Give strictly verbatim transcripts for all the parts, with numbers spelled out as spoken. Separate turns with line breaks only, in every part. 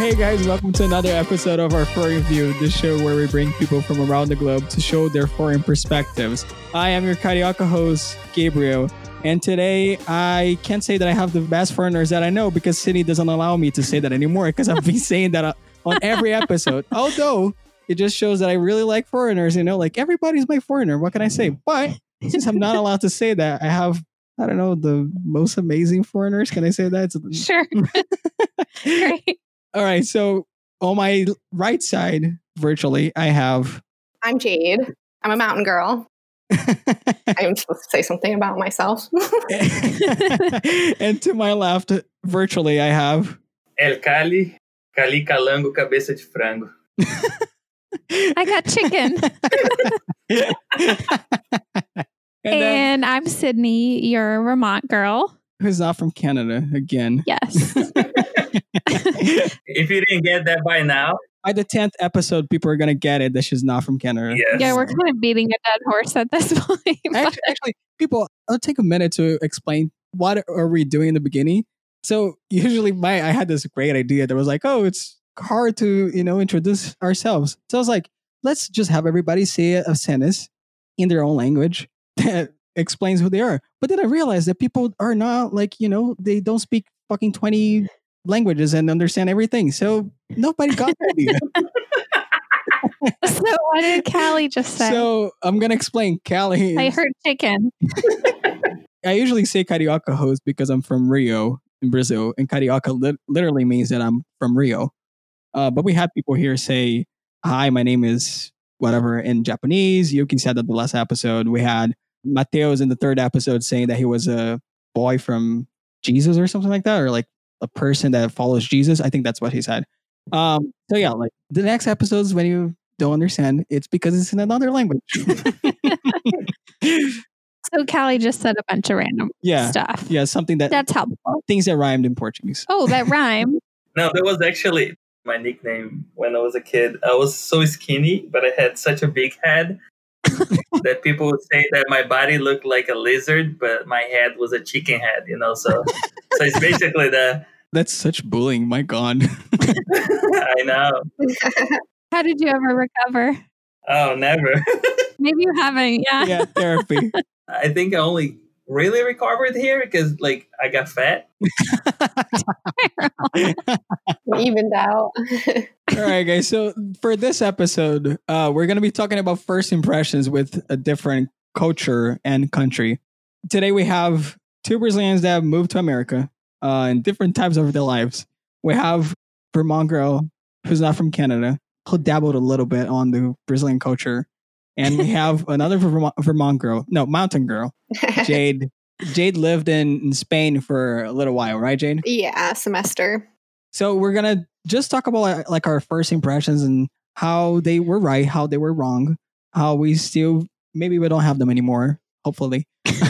Hey guys, welcome to another episode of our Foreign View, the show where we bring people from around the globe to show their foreign perspectives. I am your Carioca host, Gabriel, and today I can't say that I have the best foreigners that I know because Sydney doesn't allow me to say that anymore because I've been saying that on every episode. Although it just shows that I really like foreigners, you know, like everybody's my foreigner. What can I say? But since I'm not allowed to say that, I have, I don't know, the most amazing foreigners. Can I say that?
Sure. Great.
All right. So on my right side, virtually, I have.
I'm Jade. I'm a mountain girl. I'm supposed to say something about myself.
And to my left, virtually, I have.
El Cali, Cali Calango, cabeça de frango.
I got chicken.
and,
and I'm Sydney, your Vermont girl.
Who's not from Canada again.
Yes.
If you didn't get that by now.
By the tenth episode, people are going to get it that she's not from Canada.
Yes.
Yeah, we're kind of beating a dead horse at this point.
Actually, actually, people, I'll take a minute to explain what are we doing in the beginning. So usually my I had this great idea that was like, oh, it's hard to, you know, introduce ourselves. So I was like, let's just have everybody say a sentence in their own language that explains who they are. But then I realized that people are not like, you know, they don't speak fucking twenty languages and understand everything. So nobody got that idea.
So what did Callie just say?
So I'm going to explain. Callie.
I heard chicken.
I usually say Carioca host because I'm from Rio in Brazil. And Carioca li- literally means that I'm from Rio. Uh, but we had people here say, hi, my name is whatever in Japanese. Yuki said that the last episode. We had Mateos in the third episode saying that he was a boy from Jesus or something like that. Or like a person that follows Jesus. I think that's what he said. Um, so yeah, like the next episodes when you don't understand, it's because it's in another language.
So Callie just said a bunch of random
yeah,
stuff.
Yeah, something that...
That's helpful.
Things that rhymed in Portuguese.
Oh, that rhyme.
No, that was actually my nickname when I was a kid. I was so skinny, but I had such a big head that people would say that my body looked like a lizard, but my head was a chicken head, you know? So, so it's basically the...
That's such bullying. My God.
I know.
How did you ever recover?
Oh, never.
Maybe you haven't. Yeah.
Yeah, therapy.
I think I only really recovered here because, like, I got fat.
Evened out.
All right, guys. So for this episode, uh, we're going to be talking about first impressions with a different culture and country. Today we have two Brazilians that have moved to America uh, in different times of their lives. We have Vermont girl who's not from Canada, who dabbled a little bit on the Brazilian culture. And we have another Vermont, Vermont girl, no, mountain girl, Jade. Jade lived in, in Spain for a little while, right, Jade?
Yeah, semester.
So we're going to just talk about like our first impressions and how they were right, how they were wrong, how we still, maybe we don't have them anymore, hopefully.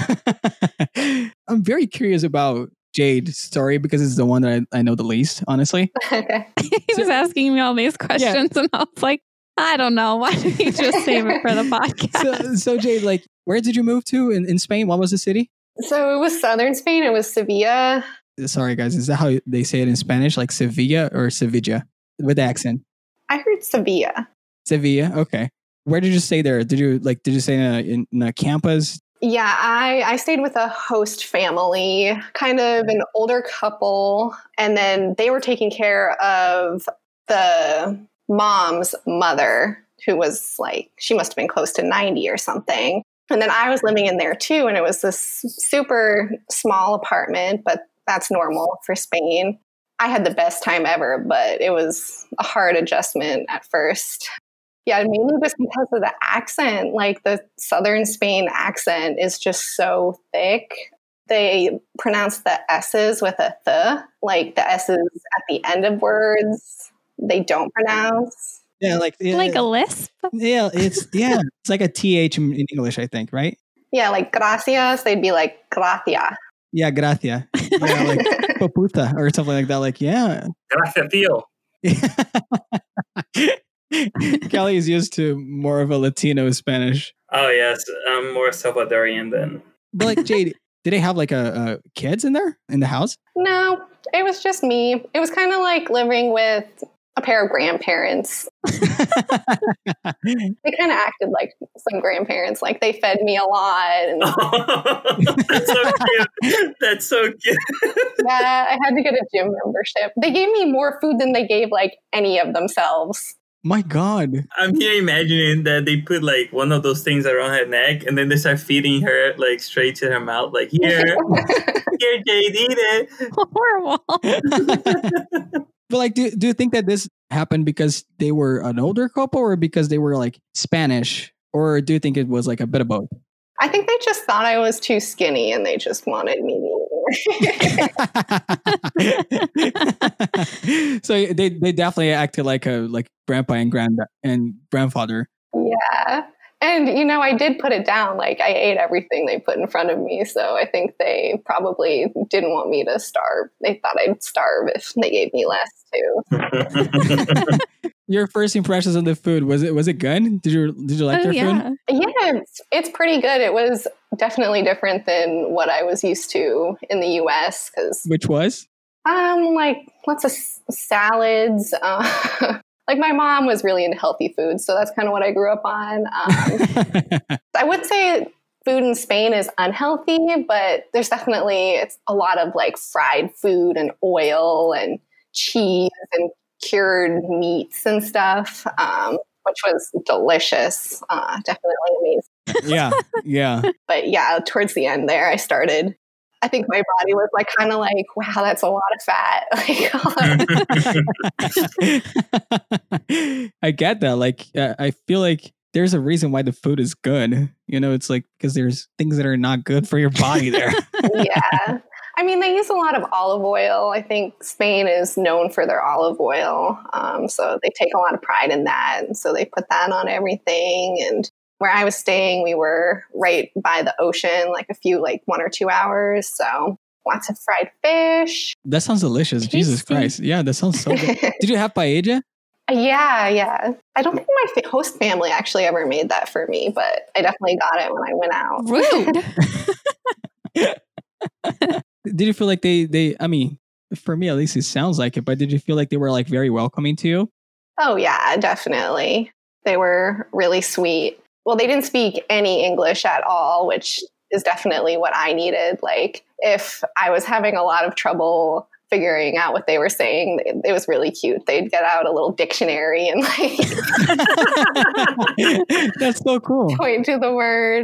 I'm very curious about Jade's story because it's the one that I, I know the least, honestly.
Okay.
He was asking me all these questions yeah. and I was like, I don't know. Why did he just save it for the podcast?
So, so Jade, like, where did you move to in, in Spain? What was the city?
So it was southern Spain. It was Sevilla.
Sorry, guys. Is that how they say it in Spanish? Like Sevilla or Sevilla with the accent?
I heard Sevilla.
Sevilla. Okay. Where did you stay there? Did you like, did you stay in a, in, in a campus?
Yeah, I, I stayed with a host family, kind of an older couple. And then they were taking care of the mom's mother, who was like, she must have been close to ninety or something. And then I was living in there too. And it was this super small apartment, but that's normal for Spain. I had the best time ever, but it was a hard adjustment at first. Yeah, mainly just because of the accent. Like the southern Spain accent is just so thick. They pronounce the S's with a th, like the S's at the end of words. They don't pronounce.
Yeah, like yeah,
like a lisp.
Yeah, it's yeah, it's like a T H in, in English, I think, right?
Yeah, like gracias, they'd be like gracia.
Yeah, gracia. Yeah, like paputa or something like that. Like, yeah.
Gracias, tío.
Kelly is used to more of a Latino Spanish.
Oh yes, I'm more Salvadorian than.
But like Jade, did they have like a, a kids in there in the house?
No, it was just me. It was kind of like living with a pair of grandparents. They kind of acted like some grandparents. Like they fed me a lot. And
That's so cute. That's so cute.
yeah, I had to get a gym membership. They gave me more food than they gave like any of themselves.
My God.
I'm here imagining that they put like one of those things around her neck and then they start feeding her like straight to her mouth. Like, here, here, Jade, eat it.
Horrible.
But like, do, do you think that this happened because they were an older couple or because they were like Spanish? Or do you think it was like a bit of both?
I think they just thought I was too skinny and they just wanted me more.
So they, they definitely acted like a like grandpa and grand and grandfather.
Yeah. And, you know, I did put it down. Like, I ate everything they put in front of me. So I think they probably didn't want me to starve. They thought I'd starve if they gave me less, too.
Your first impressions of the food, was it was it good? Did you did you like
Oh,
their
yeah.
food?
Yeah, it's, it's pretty good. It was definitely different than what I was used to in the U S because,
Which was?
um, like, lots of s- salads. Uh, like, my mom was really into healthy food, so that's kind of what I grew up on. Um, I would say food in Spain is unhealthy, but there's definitely it's a lot of like fried food and oil and cheese and cured meats and stuff, um, which was delicious. Uh, definitely amazing.
yeah, yeah.
But yeah, towards the end there, I started. I think my body was like kind of like, wow, that's a lot of fat. Like,
I get that. Like, uh, I feel like there's a reason why the food is good. You know, it's like because there's things that are not good for your body there.
yeah. I mean, they use a lot of olive oil. I think Spain is known for their olive oil. Um, so they take a lot of pride in that. And so they put that on everything. And where I was staying, we were right by the ocean, like a few, like one or two hours. So lots of fried fish.
That sounds delicious. Jesus
Tasty.
Christ. Yeah, that sounds so good. Did you have paella?
Yeah, yeah. I don't think my fa- host family actually ever made that for me, but I definitely got it when I went out.
Rude.
Did you feel like they, they, I mean, for me at least it sounds like it, but did you feel like they were like very welcoming to you?
Oh, yeah, definitely. They were really sweet. Well, they didn't speak any English at all, which is definitely what I needed. Like, if I was having a lot of trouble figuring out what they were saying, it, it was really cute. They'd get out a little dictionary and like
That's so cool.
point to the word.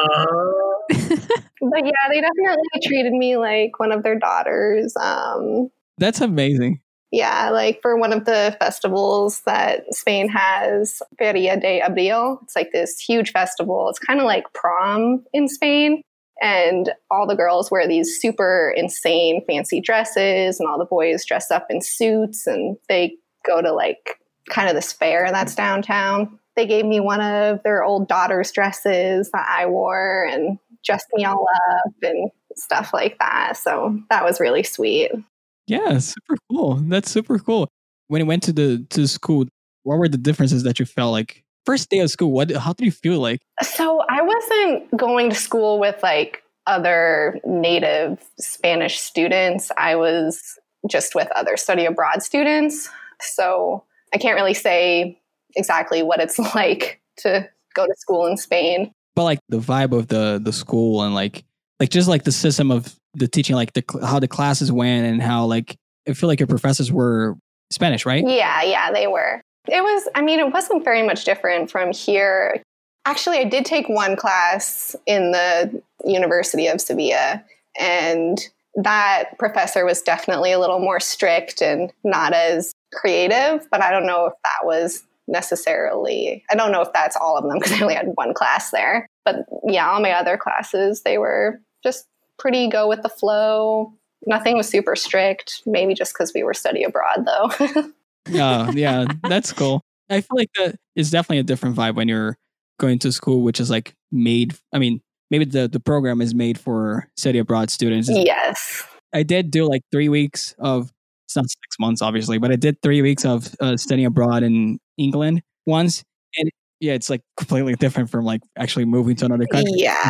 But yeah, they definitely treated me like one of their daughters. Um,
That's amazing.
yeah, like for one of the festivals that Spain has, Feria de Abril. It's like this huge festival. It's kind of like prom in Spain. And all the girls wear these super insane fancy dresses and all the boys dress up in suits and they go to like kind of this fair that's downtown. They gave me one of their old daughter's dresses that I wore and dressed me all up and stuff like that. So that was really sweet.
Yeah, super cool. That's super cool. When you went to the to school, what were the differences that you felt like? First day of school, what how did you feel like?
So I wasn't going to school with like other native Spanish students. I was just with other study abroad students. So I can't really say exactly what it's like to go to school in Spain.
But like the vibe of the the school and like like just like the system of the teaching, like the cl- how the classes went and how like I feel like your professors were Spanish, right?
Yeah, yeah, they were. It was, I mean, it wasn't very much different from here. Actually, I did take one class in the University of Sevilla, and that professor was definitely a little more strict and not as creative, but I don't know if that was necessarily, I don't know if that's all of them because I only had one class there. But yeah, all my other classes, they were just pretty go with the flow. Nothing was super strict, maybe just because we were study abroad though.
Yeah, yeah, that's cool. I feel like that is definitely a different vibe when you're going to school, which is like made. I mean, maybe the, the program is made for study abroad students.
Yes.
I did do like three weeks of, it's not six months, obviously, but I did three weeks of uh, studying abroad in England once. And yeah, it's like completely different from like actually moving to another country.
Yeah.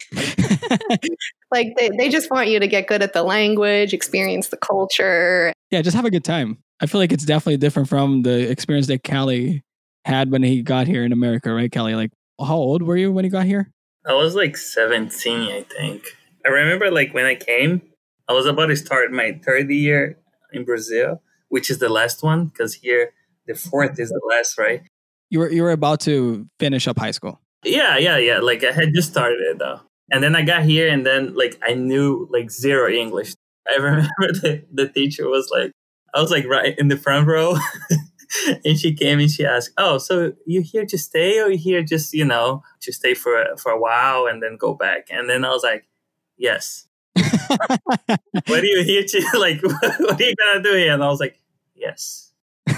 Like they, they just want you to get good at the language, experience the culture.
Yeah, just have a good time. I feel like it's definitely different from the experience that Callie had when he got here in America, right, Callie? Like, how old were you when you got here?
I was like seventeen, I think. I remember like when I came, I was about to start my third year in Brazil, which is the last one, because here the fourth is the last, right?
You were you were about to finish up high school.
Yeah, yeah, yeah. Like I had just started it though. And then I got here and then like I knew like zero English. I remember the, the teacher was like, I was like right in the front row and she came and she asked, oh, so you here to stay or you here just, you know, to stay for, for a while and then go back? And then I was like, yes. What are you here to, like, what are you going to do here? And I was like, yes.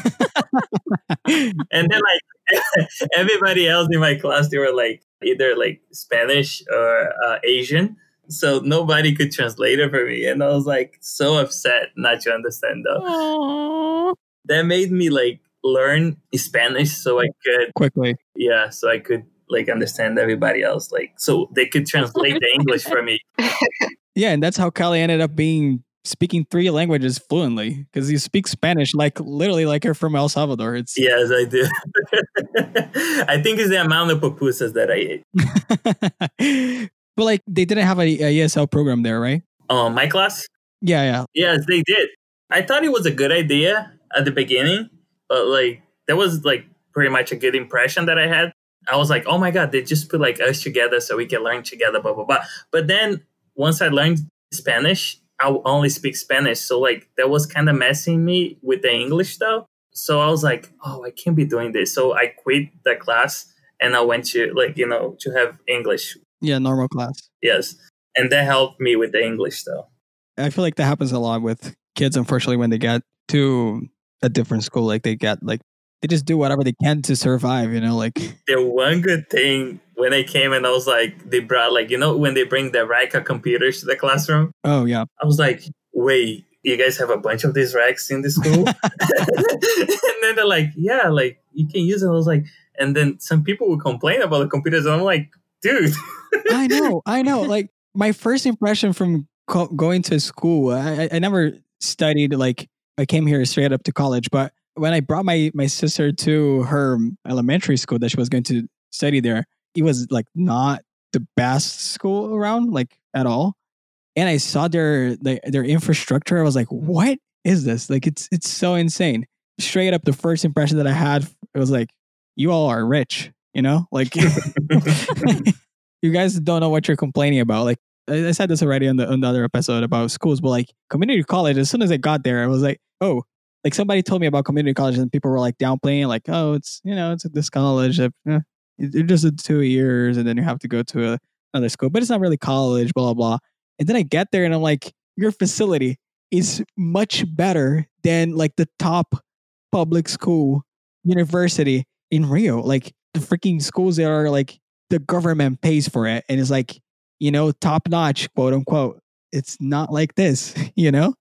And then like everybody else in my class, they were like either like Spanish or uh, Asian. So nobody could translate it for me. And I was like so upset not to understand though.
Aww.
That made me like learn Spanish so I could
quickly.
Yeah, so I could like understand everybody else. Like so they could translate the English for me.
Yeah, and that's how Callie ended up being speaking three languages fluently because you speak Spanish like literally like you're from El Salvador. It's
yes, I do. I think it's the amount of pupusas that I ate.
But like they didn't have a, a E S L program there, right?
Oh, my class?
Yeah, yeah.
Yes, they did. I thought it was a good idea at the beginning, but like that was like pretty much a good impression that I had. I was like, oh my God, they just put like us together so we can learn together, blah, blah, blah. But then once I learned Spanish, I only speak Spanish. So like that was kind of messing me with the English though. So I was like, oh, I can't be doing this. So I quit the class and I went to like, you know, to have English.
Yeah, normal class.
Yes. And that helped me with the English though.
I feel like that happens a lot with kids, unfortunately, when they get to a different school. Like they get like, they just do whatever they can to survive, you know, like.
The one good thing when I came and I was like, they brought like, you know, when they bring the rack of computers to the classroom.
Oh, yeah.
I was like, wait, you guys have a bunch of these racks in the school? And then they're like, yeah, like you can use it. I was like, and then some people would complain about the computers. And I'm like, dude.
I know, I know. Like my first impression from co- going to school, I, I never studied, like I came here straight up to college, but when I brought my, my sister to her elementary school that she was going to study there, it was like not the best school around, like at all. And I saw their, their their infrastructure. I was like, what is this? Like, it's it's so insane. Straight up, the first impression that I had, it was like, you all are rich, you know? Like, you guys don't know what you're complaining about. Like, I said this already on the, on the other episode about schools, but like community college, as soon as I got there, I was like, oh, like somebody told me about community college and people were like downplaying, like, oh, it's, you know, it's this college. Uh, you're just in two years and then you have to go to a, another school, but it's not really college, blah, blah, blah. And then I get there and I'm like, your facility is much better than like the top public school university in Rio. Like the freaking schools that are like the government pays for it. And it's like, you know, top notch, quote unquote. It's not like this, you know?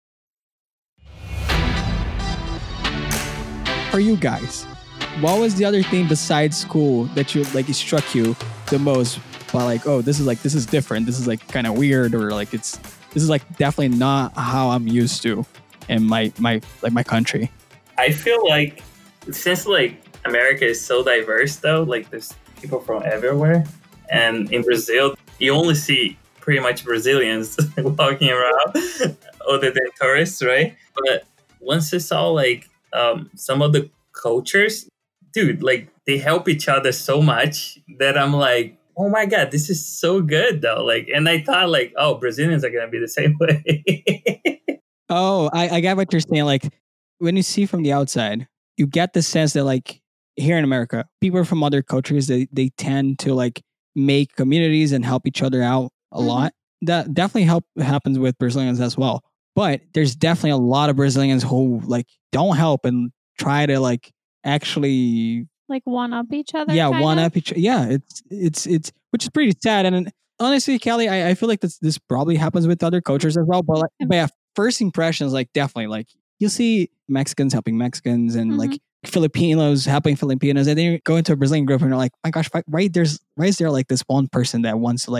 For you guys, what was the other thing besides school that you like, it struck you the most? But like, oh, this is like, this is different. This is like kind of weird, or like it's, this is like definitely not how I'm used to in my, my, like my country.
I feel like since like America is so diverse though, like there's people from everywhere. And in Brazil, you only see pretty much Brazilians walking around other than tourists, right? But once I saw like um, some of the cultures, dude, like they help each other so much that I'm like, oh my God, this is so good though. Like, and I thought like, oh, Brazilians are going to be the same way.
Oh, I, I get what you're saying. Like when you see from the outside, you get the sense that like here in America, people from other cultures, they, they tend to like make communities and help each other out a mm-hmm. lot. That definitely help happens with Brazilians as well. But there's definitely a lot of Brazilians who like don't help and try to like actually
like one up each other.
Yeah, one
of?
up each. Yeah, it's it's it's which is pretty sad. And honestly, Callie, I, I feel like this this probably happens with other cultures as well. But like, but yeah, first impressions, like definitely, like you'll see Mexicans helping Mexicans and mm-hmm. like Filipinos helping Filipinos, and then you go into a Brazilian group and you're like, my gosh, why, why there's why is there like this one person that wants to like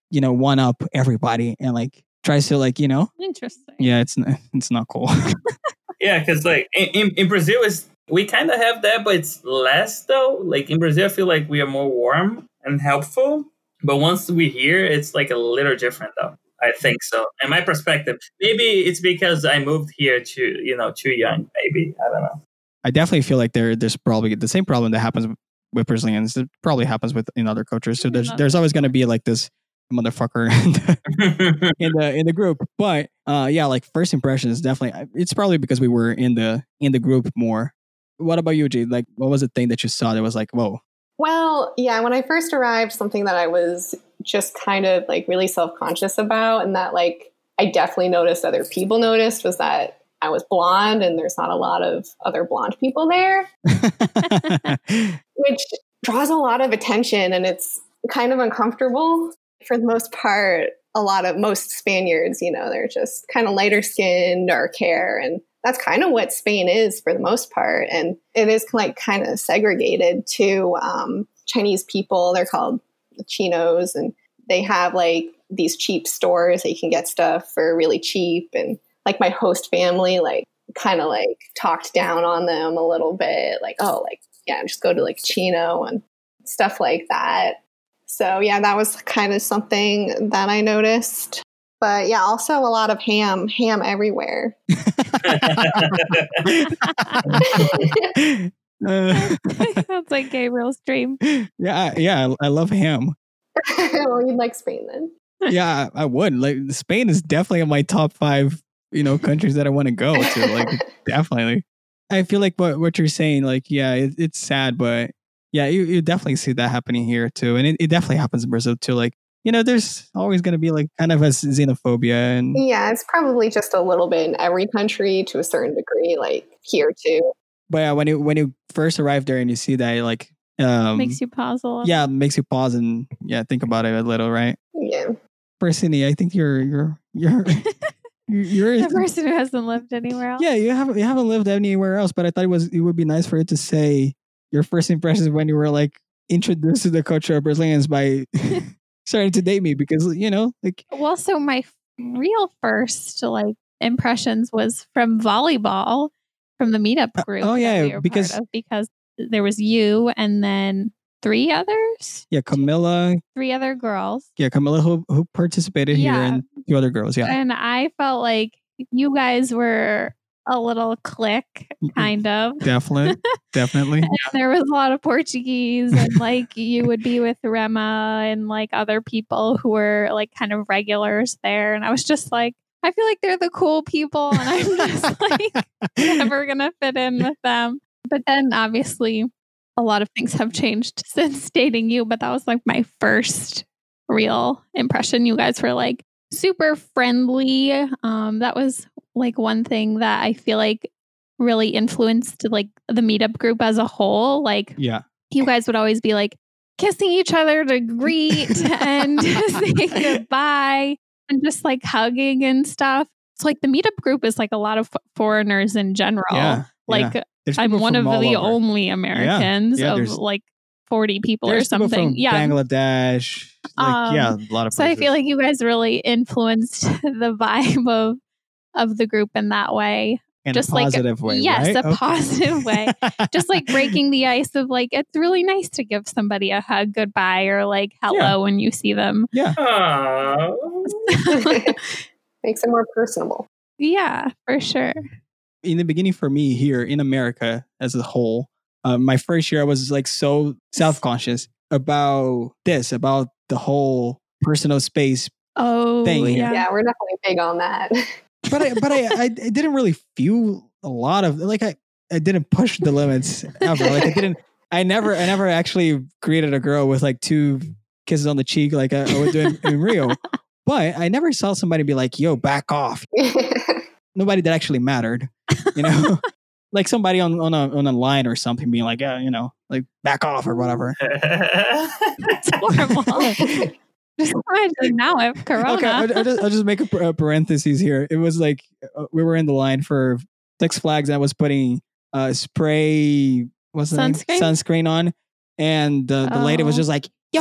you know, one up everybody and like tries to like, you know,
Interesting.
yeah, it's n- it's not cool.
Yeah, because like in, in, in Brazil, is we kind of have that, but it's less though. Like in Brazil, I feel like we are more warm and helpful. But once we here, it's like a little different though. I think so. In my perspective, maybe it's because I moved here too, you know, too young. Maybe I don't know.
I definitely feel like there there's probably the same problem that happens with Brazilians. It probably happens with in other cultures. So there's there's always going to be like this motherfucker in the, in the in the group. But uh, yeah, like first impressions, definitely. It's probably because we were in the in the group more. What about you, Jade? Like, what was the thing that you saw that was like, whoa?
Well, yeah, when I first arrived, something that I was just kind of like really self-conscious about, and that like I definitely noticed other people noticed, was that I was blonde and there's not a lot of other blonde people there, which draws a lot of attention and it's kind of uncomfortable. For the most part, a lot of most Spaniards, you know, they're just kind of lighter skinned, dark hair, and that's kind of what Spain is for the most part. And it is like kind of segregated to um, Chinese people. They're called Chinos, and they have like these cheap stores that you can get stuff for really cheap. And like my host family, like kind of like talked down on them a little bit. Like, oh, like, yeah, just go to like Chino and stuff like that. So yeah, that was kind of something that I noticed. But yeah, also a lot of ham, ham everywhere.
uh,
Sounds like Gabriel's dream.
Yeah, yeah, I, I love ham.
Well, you'd like Spain then.
Yeah, I would. Like Spain is definitely in my top five, you know, countries that I want to go to. Like definitely. I feel like what what you're saying, like, yeah, it, it's sad, but yeah, you, you definitely see that happening here too. And it, it definitely happens in Brazil too. Like, you know, there's always going to be like kind of a xenophobia. And
yeah, it's probably just a little bit in every country to a certain degree, like here too.
But yeah, when you when you first arrive there and you see that, like, um,
Makes you pause a little.
yeah, makes you pause and yeah, think about it a little, right?
Yeah.
Personally, I think you're you're you're you're
The person who hasn't lived anywhere else.
yeah, you haven't you haven't lived anywhere else. But I thought it was it would be nice for it to say your first impressions when you were like introduced to the culture of Brazilians by starting to date me, because you know, like,
Well, so my f- real first like impressions was from volleyball, from the meetup group.
oh,
that
yeah,
we were
because-
part of, because there was you and then three others,
yeah, Camilla,
three other girls,
yeah, Camilla who who participated here,
Yeah.
and two other girls, yeah,
and I felt like you guys were a little clique, kind of.
definitely, definitely.
And there was a lot of Portuguese, and like you would be with Rema and like other people who were like kind of regulars there. And I was just like, I feel like they're the cool people, and I'm just like never gonna fit in with them. But then obviously a lot of things have changed since dating you, but that was like my first real impression. You guys were like super friendly. Um, that was like one thing that I feel like really influenced like the meetup group as a whole. Like
Yeah,
you guys would always be like kissing each other to greet and say goodbye and just like hugging and stuff. So like the meetup group is like a lot of f- foreigners in general.
yeah.
Like
yeah. There's
I'm
people
one of
from all
the
over.
only Americans
yeah,
of
there's-
like forty people or
There's people
something.
from
Yeah.
Bangladesh. Like,
Um,
yeah, a lot of
So I
places.
feel like you guys really influenced the vibe of of the group in that way.
in
just
a
like-
positive way.
yes,
right?
a positive way. Just like breaking the ice of like, it's really nice to give somebody a hug goodbye or like hello
Yeah.
when you see them.
Yeah,
Aww.
Makes it more personable.
Yeah, for sure.
in the beginning for me here in America as a whole, uh, my first year I was like so self-conscious about this, about the whole personal space.
Oh,
Thing here.
yeah.
Yeah, we're definitely big on that.
But I, but I, I, I didn't really feel a lot of like I, I didn't push the limits ever. Like I didn't, I never, I never actually created a girl with like two kisses on the cheek like I, I would do in, in Rio. But I never saw somebody be like, "Yo, back off." Nobody that actually mattered, you know. Like somebody on on a on a line or something being like, "Yeah, you know, like back off" or whatever.
It's horrible. Just imagine now if Corona.
Okay, I'll, I'll just, I'll just make a, par- a parenthesis here. It was like uh, we were in the line for Six Flags. And I was putting uh, spray, what's the name?
Sunscreen?
Sunscreen on, and the the lady was
Oh.
just like, "Yo,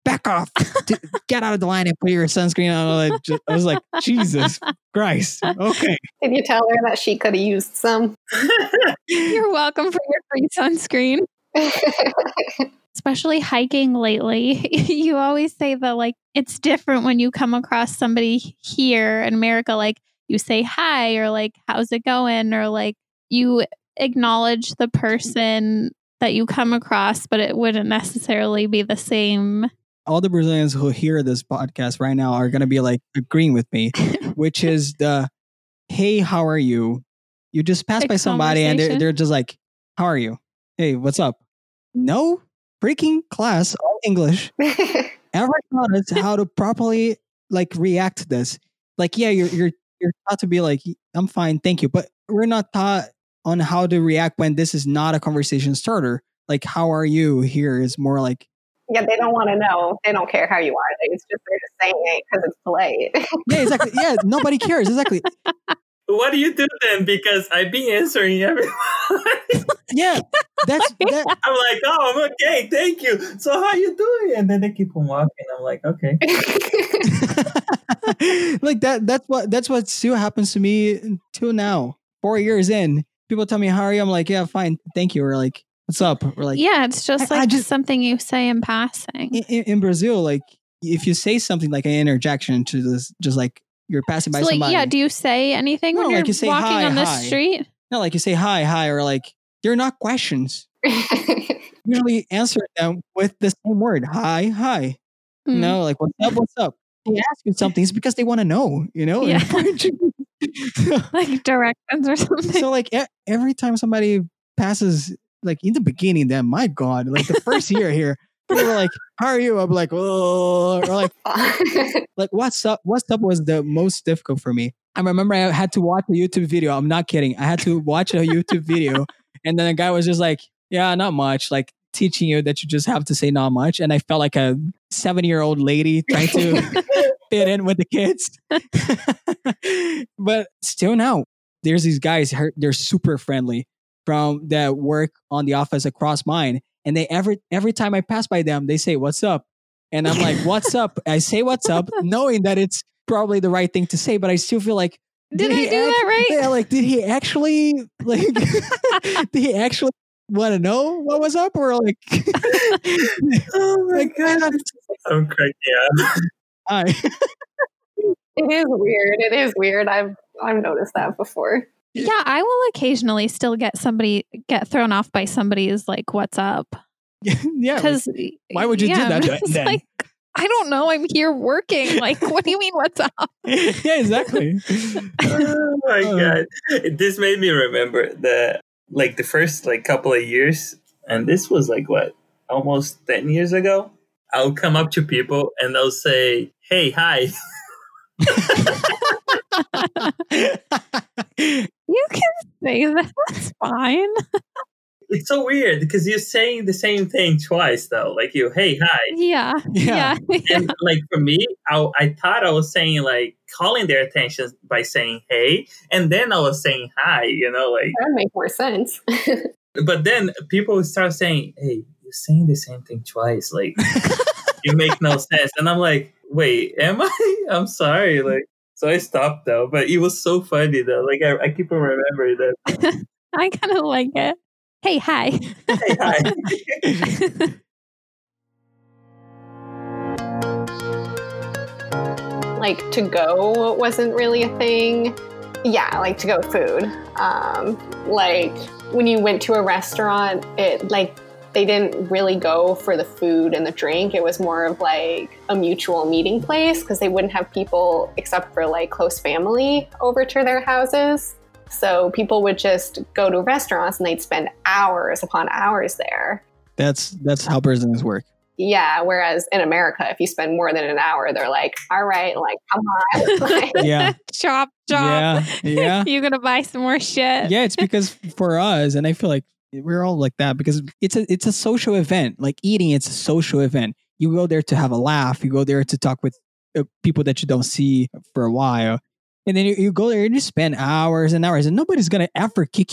back off, D- get out of the line and put your sunscreen on. I was like, ju- I was like, Jesus Christ. Okay.
Did you tell her that she could have used some?
You're welcome for your free sunscreen. Especially hiking lately. You always say that like it's different when you come across somebody here in America, like you say hi or like how's it going, or like you acknowledge the person that you come across, but it wouldn't necessarily be the same.
All the Brazilians who hear this podcast right now are going to be like agreeing with me, which is the, hey, how are you? You just pass
The
by somebody and they're,
conversation.
they're just like, how are you? Hey, what's up? No freaking class, all English. Ever taught us how to properly like react to this? Like, yeah, you're, you're, you're taught to be like, I'm fine, thank you. But we're not taught on how to react when this is not a conversation starter. Like, how are you here is more like,
Yeah, they don't want to know. They don't care how you are. They, it's just they're just saying it because it's polite.
yeah, exactly. Yeah, nobody cares. Exactly.
What do you do then? Because I've been answering everyone.
Yeah, that's that.
I'm like, oh, I'm okay, thank you. So how you doing? And then they keep on walking. I'm like, okay.
Like that. That's what. That's what still happens to me till now. Four years in, people tell me how are you. I'm like, yeah, fine, thank you. Or like, what's up? Or like,
Yeah, it's just
I- I
like
just-
something you say in passing.
in, in in Brazil, like if you say something like an interjection to this, just like you're passing by
So like,
somebody.
yeah, do you say anything
No,
when
like
you're
you say
walking
hi,
on the
hi.
street?
no, like you say hi, hi, or like they're not questions. Usually answer them with the same word, hi, hi. You
Hmm.
know, like what's up, what's up. They ask you something, it's because they want to know. You know.
Yeah. Like directions or something.
So like e- every time somebody passes, like in the beginning, then my God, like the first year here, people were like, "How are you?" I'm like, "Oh," or like, like what's up? What's up was the most difficult for me. I remember I had to watch a YouTube video. I'm not kidding. I had to watch a YouTube video, and then the guy was just like, "Yeah, not much," like teaching you that you just have to say not much. And I felt like a seven year old lady trying to fit in with the kids. But still now, there's these guys, her- they're super friendly from that work on the office across mine. And they every every time I pass by them, they say, "What's up?" And I'm like, "What's up?" I say, "What's up?" knowing that it's probably the right thing to say, but I still feel like,
Did I
he
do that right?
Yeah, like, did he actually like did he actually want to know what was up? Or like,
Oh my
like,
god, I'm cracking up.
hi.
It is weird. It is weird. I've I've noticed that before.
Yeah, I will occasionally still get somebody get thrown off by somebody's like, "What's up?"
Yeah, like,
Because
why would you do that
It's
then?
like, I don't know. I'm here working. Like, what do you mean? What's up?
yeah, exactly.
Oh my
Uh.
god, this made me remember that like the first like couple of years, and this was like what almost ten years ago. I'll come up to people and they'll say, "Hey, hi."
You can say that. That's fine.
It's so weird because you're saying the same thing twice though. Like you, "Hey, hi."
Yeah.
Yeah.
Yeah.
And like for me, I, I thought I was saying like calling their attention by saying "hey," and then I was saying "hi." You know, like.
That would make more sense.
But then people would start saying, "Hey, you're saying the same thing twice. Like you make no sense." And I'm like, "Wait, am I? I'm sorry." Like, so I stopped though. But it was so funny though. Like I, I keep on remembering that.
I kind of like it. Hey, hi.
Hey, hi.
Like to go wasn't really a thing. Yeah, like to go food. Um, like when you went to a restaurant, it like they didn't really go for the food and the drink. It was more of like a mutual meeting place because they wouldn't have people except for like close family over to their houses. So people would just go to restaurants and they'd spend hours upon hours there.
That's that's how Brazilians work.
Yeah, whereas in America, if you spend more than an hour, they're like, all right, like, come on. Like,
Yeah.
Chop, chop.
Yeah. Yeah.
You gonna buy some more shit?
Yeah, it's because for us, and I feel like we're all like that because it's a it's a social event. Like eating, it's a social event. You go there to have a laugh. You go there to talk with uh, people that you don't see for a while, and then you, you go there and you spend hours and hours, and nobody's gonna ever kick you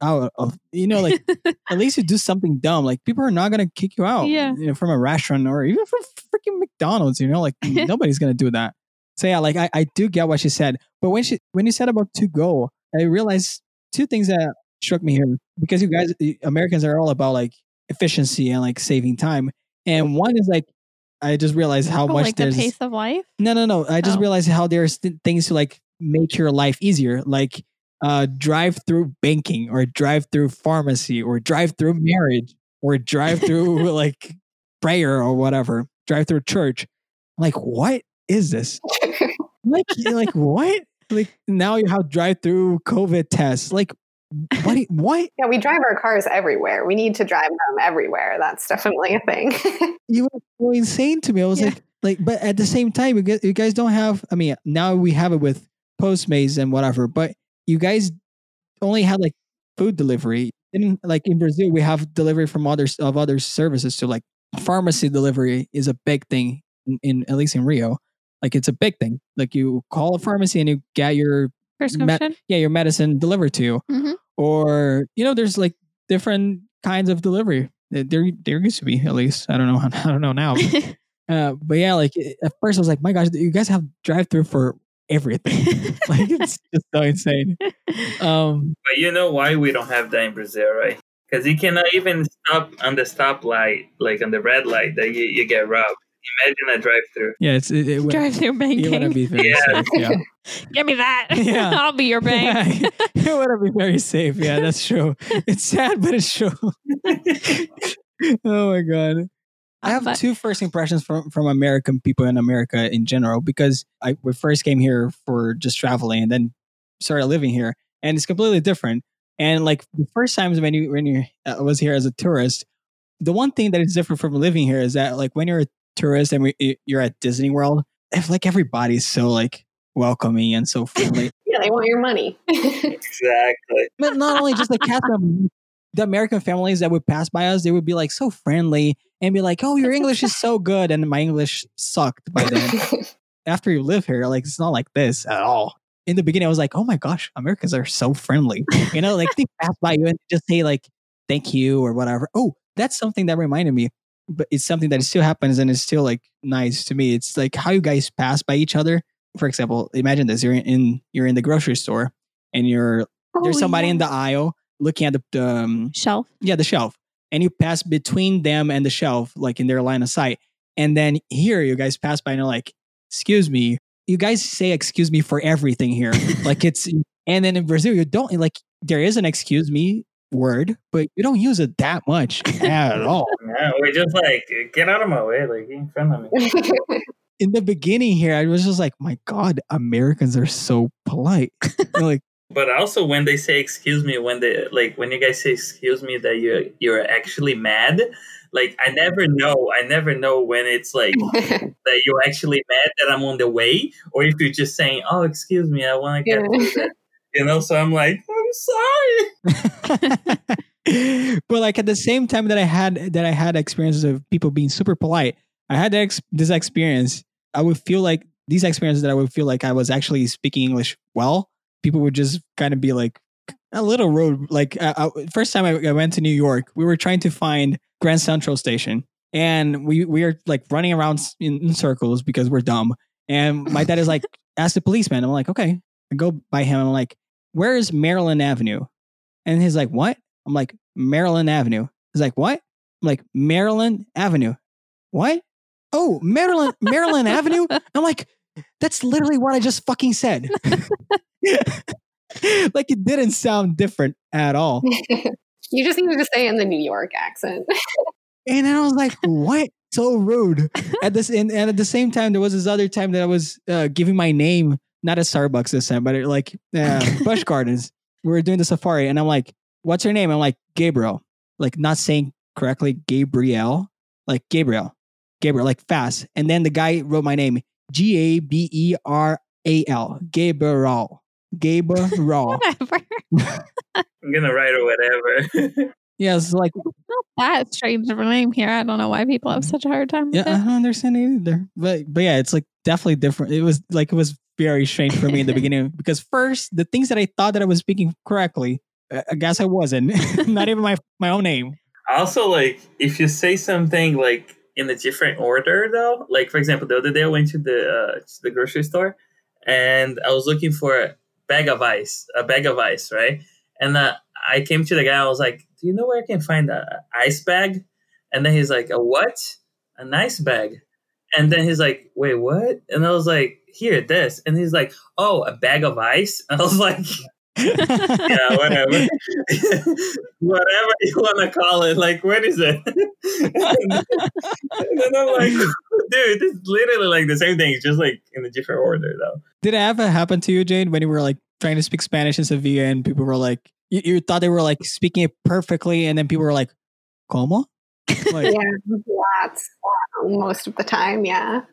out of, you know, like at least you do something dumb. Like people are not going to kick you out
Yeah.
you know, from a restaurant or even from freaking McDonald's, you know, like nobody's going to do that. So yeah, like I, I do get what she said. But when she, when you said about to go, I realized two things that struck me here because you guys, Americans are all about like efficiency and like saving time. And one is like, I just realized how
Oh,
much
like the
there's
pace of life.
no, no, no. I just
Oh.
realized how there's th- things to like make your life easier, like uh, drive-through banking or drive-through pharmacy or drive-through marriage or drive-through like prayer or whatever, drive-through church. Like, what is this? Like, like what? Like now you have drive-through COVID tests. Like, what? do you- What?
Yeah, we drive our cars everywhere. We need to drive them everywhere. That's definitely a thing.
You were so insane to me. I was
Yeah.
like, like, but at the same time, you guys, you guys don't have. I mean, now we have it with Postmates and whatever, but you guys only had like food delivery. In like in Brazil, we have delivery from others of other services. So like pharmacy delivery is a big thing in, in at least in Rio. Like it's a big thing. Like you call a pharmacy and you get your
Prescription.
yeah your medicine delivered to you.
Mhm.
Or you know, there's like different kinds of delivery. There, there used to be at least. I don't know. I don't know now. But, uh, but yeah, like at first I was like, my gosh, you guys have drive-through for everything. Like it's just so insane. Um,
But you know why we don't have that in Brazil, right? Because you cannot even stop on the stoplight, like on the red light, that you, you get robbed. Imagine a drive-through.
yeah, it's it, it would,
Drive through
it wouldn't
banking.
be very
Yeah.
safe. Yeah,
Give me that.
Yeah.
I'll be your bank.
yeah, it wouldn't be very safe. Yeah, that's true. It's sad, but it's true. Oh my god. I have
But-
two first impressions from, from American people in America in general because I we first came here for just traveling and then started living here, and it's completely different. And like the first times when you when you uh, was here as a tourist, the one thing that is different from living here is that like when you're a tourist and we, you're at Disney World, if like everybody's so like welcoming and so friendly.
Yeah, they want your money.
Exactly.
But not only just the cast members, the American families that would pass by us, they would be like so friendly and be like, "Oh, your English is so good," and my English sucked by then. After you live here, like it's not like this at all. In the beginning, I was like, "Oh my gosh, Americans are so friendly." You know, like they pass by you and just say like, "Thank you" or whatever. Oh, that's something that reminded me. But it's something that still happens and it's still like nice to me. It's like how you guys pass by each other. For example, imagine this: you're in you're in the grocery store and you're there's
Oh,
somebody in
yeah.
the aisle looking at the, the um,
Shelf.
yeah the shelf, and you pass between them and the shelf, like in their line of sight. And then here, you guys pass by and you're like, "Excuse me." You guys say "excuse me" for everything here, like it's. And then in Brazil, you don't like. There is an "excuse me" word, but you don't use it that much at all.
Yeah, we're just like, get out of my way, like get in front of me.
In the beginning here, I was just like, my God, Americans are so polite. You're like,
But also when they say excuse me, when they like when you guys say excuse me that you're you're actually mad, like I never know. I never know when it's like that you're actually mad that I'm on the way, or if you're just saying, "Oh, excuse me, I want to get
Yeah.
through that." You know, so I'm like, I'm sorry.
but like at the same time that I had that I had experiences of people being super polite, I had ex- this experience. I would feel like these experiences that I would feel like I was actually speaking English well. People would just kind of be like a little rude. Like uh, uh, first time I, I went to New York, we were trying to find Grand Central Station, and we we are like running around s- in, in circles because we're dumb. And my dad is like, ask the policeman. I'm like, okay. I go by him. I'm like, where is Maryland Avenue? And he's like, what? I'm like, Maryland Avenue. He's like, what? I'm like, Maryland Avenue. What? Oh, Maryland, Maryland Avenue? I'm like, that's literally what I just fucking said. Like it didn't sound different at all.
You just needed to say it in the New York accent.
And then I was like, what? So rude. At this and, and at the same time, there was this other time that I was uh, giving my name, not at Starbucks this time, but at, like uh, Busch Gardens. We were doing the safari, and I'm like, what's your name? I'm like, Gabriel. Like not saying correctly, Gabriel. Like Gabriel. Gabriel, like fast. And then the guy wrote my name, G A B E R A L. Gabriel. Gabriel.
Whatever.
I'm gonna write or whatever.
Yeah, it's like,
Not that strange of a name here. I don't know why people have such a hard time with
yeah, I
it.
don't understand it either. But but yeah, it's like definitely different. It was like it was very strange for me in the beginning because first the things that I thought that I was speaking correctly, I guess I wasn't. Not even my my own name.
Also, like, if you say something like in a different order, though, like for example, the other day I went to the uh, to the grocery store, and I was looking for a bag of ice, a bag of ice, right? And uh, I came to the guy. I was like, "Do you know where I can find a ice bag?" And then he's like, "A what? An ice bag?" And then he's like, "Wait, what?" And I was like, "Here, this." And he's like, "Oh, a bag of ice?" And I was like, yeah, whatever. Whatever you want to call it. Like, what is it? And then I'm like, dude, it's literally like the same thing. It's just like in a different order, though.
Did it ever happen to you, Jane, when you were like trying to speak Spanish in Sevilla and people were like, you, you thought they were like speaking it perfectly, and then people were like, ¿Cómo? Like,
Yeah, lots, most of the time, yeah.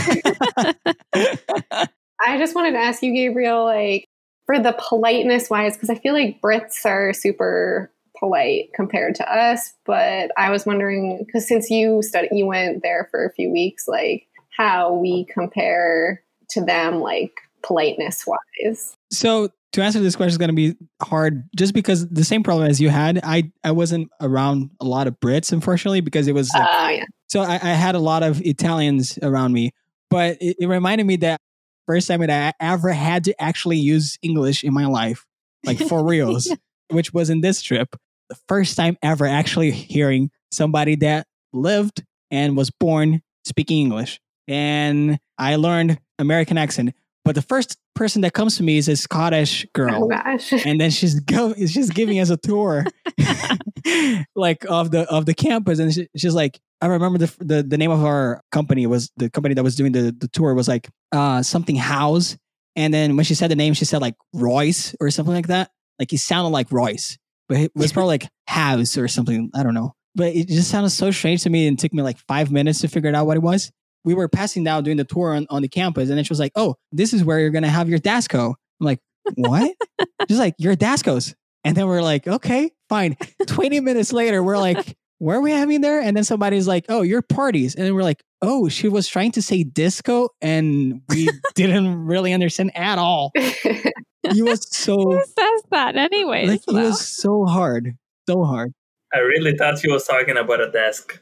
I just wanted to ask you, Gabriel, like, for the politeness wise, because I feel like Brits are super polite compared to us, but I was wondering, because since you studied, you went there for a few weeks, like how we compare to them, like politeness wise.
So to answer this question is going to be hard, just because the same problem as you had. I, I wasn't around a lot of Brits, unfortunately, because it was like,
uh, yeah.
so I, I had a lot of Italians around me, but it, it reminded me that first time that I ever had to actually use English in my life, like for reals, which was in this trip. The first time ever actually hearing somebody that lived and was born speaking English. And I learned American accent. But the first person that comes to me is a Scottish girl.
Oh gosh.
And then she's go she's giving us a tour like of the of the campus. And she, she's like, I remember the, the the name of our company was the company that was doing the, the tour was like uh something House. And then when she said the name, she said like Royce or something like that. Like it sounded like Royce, but it was probably like House or something. I don't know. But it just sounded so strange to me, and it took me like five minutes to figure it out what it was. We were passing down doing the tour on, on the campus, and then she was like, "Oh, this is where you're gonna have your Dasco." I'm like, "What?" She's like, "Your Dascos." And then we're like, "Okay, fine." Twenty minutes later, we're like, "Where are we having there?" And then somebody's like, "Oh, your parties." And then we're like, "Oh, she was trying to say disco," and we didn't really understand at all. He was so
Who says that anyways?
like it
though?
was so hard, so hard.
I really thought she was talking about a desk.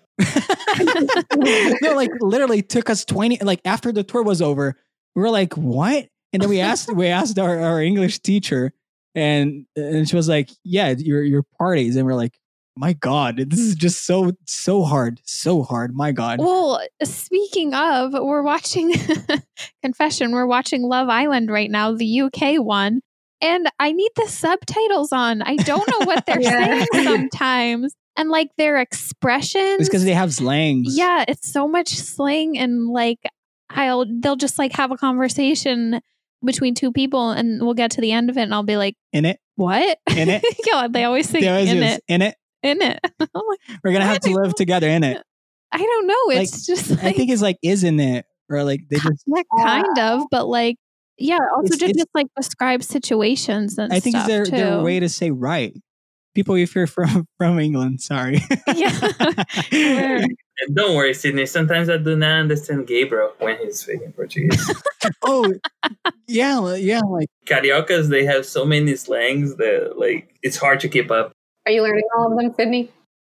No, like literally took us twenty, like after the tour was over, we were like, what? And then we asked, we asked our, our English teacher, and and she was like, yeah, your your parties. And we're like, my God, this is just so, so hard, so hard. My God.
Well, speaking of, we're watching confession, we're watching Love Island right now, the U K one. And I need the subtitles on. I don't know what they're
Yeah.
saying sometimes. And like their expressions.
It's because they have slangs.
Yeah, it's so much slang, and like I'll they'll just like have a conversation between two people, and we'll get to the end of it, and I'll be like,
In it,
"What?"
in it.
Yeah, they always say
They always
in
use,
it,
in it.
in it. I'm like,
We're gonna have to
What?
live together in it.
I don't know.
Like,
It's just like
I think it's like isn't it, or like they just.
yeah, kind of, but like yeah, also
It's-
just,
it's-
just like describe situations and
I think
stuff
it's their
too.
their way to say right. People, if you're from from England, sorry.
Yeah. We're-
And don't worry, Sydney. Sometimes I do not understand Gabriel when he's speaking Portuguese.
Oh, yeah, li- yeah, like
Cariocas, they have so many slangs that like it's hard to keep up.
Are you learning all of them, Sydney?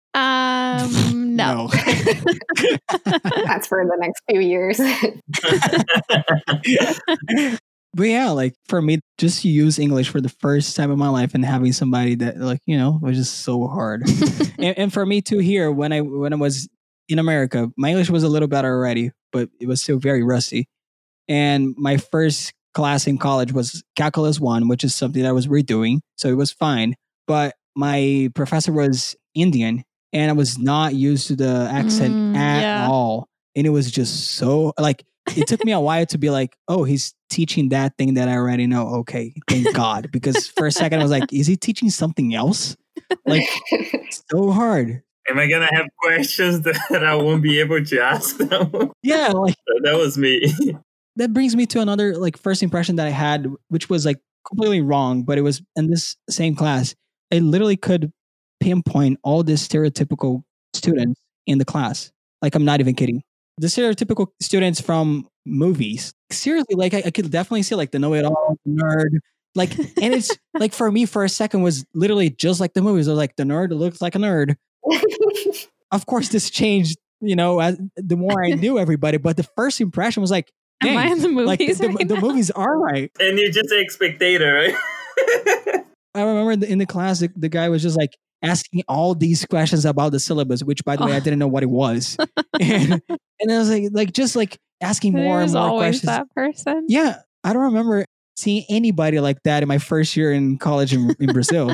um, no.
That's for the next few years.
But yeah, like for me, just to use English for the first time in my life and having somebody that like, you know, was just so hard. and, and for me too here, when I when I was in America, my English was a little better already, but it was still very rusty. And my first class in college was Calculus One, which is something that I was redoing. So it was fine. But my professor was Indian, and I was not used to the accent
Mm,
at
yeah.
all. And it was just so like it took me a while to be like, oh, he's teaching that thing that I already know. Okay, thank God. Because for a second I was like, is he teaching something else? Like so hard.
Am I gonna have questions that I won't be able to ask them?
Yeah, like
That was me.
that brings me to another like first impression that I had, which was like completely wrong, but it was in this same class. I literally could pinpoint all the stereotypical students in the class. Like I'm not even kidding. The stereotypical students from movies. Seriously, like I, I could definitely see like the know-it-all nerd, Like, and it's like for me, for a second, was literally just like the movies. I was like, the nerd looks like a nerd. Of course, this changed, you know, as the more I knew everybody. But the first impression was like,
Am I
dang,
in the movies
like the, the,
right
the
now?
movies are right.
And you're just a spectator, right?
I remember in the, in the class, the, the guy was just like asking all these questions about the syllabus, which, by the way, I
Oh.
didn't know what it was. and, and I was like, like just like asking more
There's
and more
always
questions.
that person.
Yeah, I don't remember seeing anybody like that in my first year in college in, in Brazil.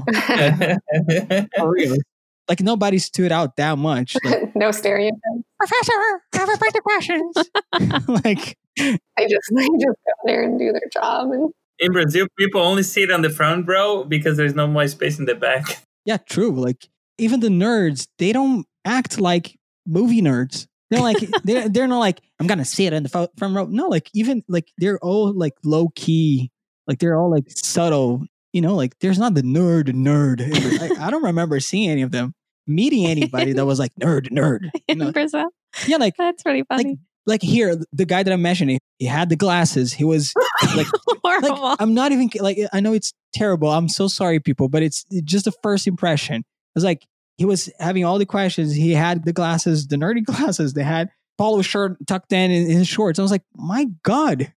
For real. Like nobody stood out that much. Like,
No stereotypes.
Professor, have a bunch of questions. Like,
They just they just go there and do their job. And
In Brazil, people only sit on the front row because there's no more space in the back.
yeah, true. Like even the nerds, they don't act like movie nerds. They're like they're they're not like I'm gonna sit in the fo- front row. No, like even like they're all like low key. Like they're all like subtle. You know, like there's not the nerd nerd. I, I don't remember seeing any of them meeting anybody that was like nerd nerd. You
In
know?
Brazil.
Yeah, like
That's pretty funny.
like like here, the guy that I'm mentioning, he had the glasses. He was like,
Horrible.
like I'm not even like I know it's terrible. I'm so sorry, people, but it's just the first impression. It was like he was having all the questions. He had the glasses, the nerdy glasses. They had polo shirt tucked in in his shorts. I was like, my God,